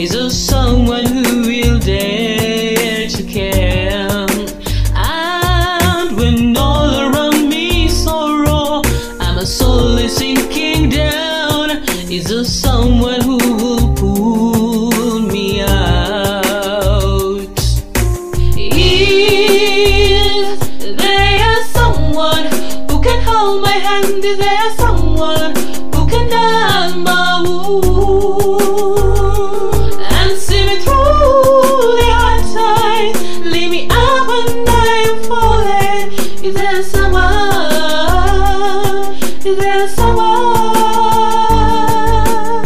Is there someone who will dare to care? And when all around me is sorrow, and my soul is sinking down, is there someone who will pull me out? Is there someone who can hold my hand? Is there someone who can heal my wound and see me through the hard times, leave me up when I am falling? Is there someone? Is there someone?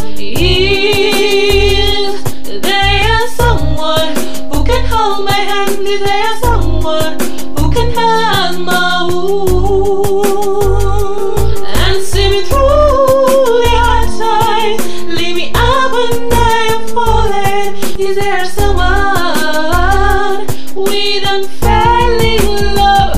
Is there someone who can hold my hand? Is there someone who can heal my wound and see me through the hard times, leave me up when I am falling? Is there someone with unfailing love?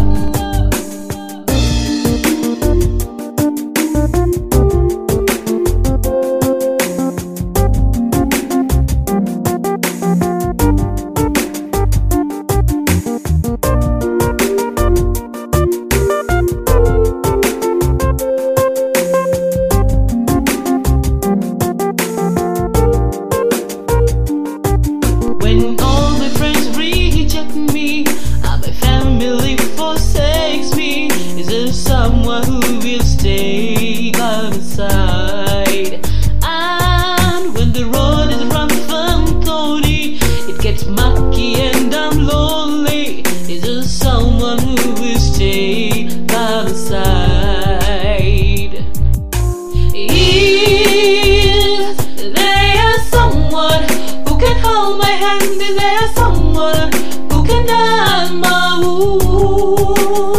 When all my friends reject me and my family forsakes me, is there someone who will stay by my side? And when the road is rough and thorny, it gets mucky and I'm lonely, is there someone who will stay by my side? Is there someone who can hold my hand? Is there someone who can heal my wound